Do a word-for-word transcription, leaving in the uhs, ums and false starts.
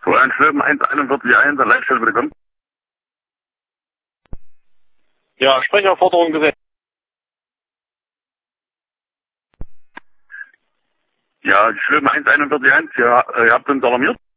So, ein Schweben eins einundvierzig eins, der Leitstelle bitte kommen. Ja, Sprecherforderung gesetzt. Ja, Schweben eins einundvierzig eins, ja, ihr habt uns alarmiert.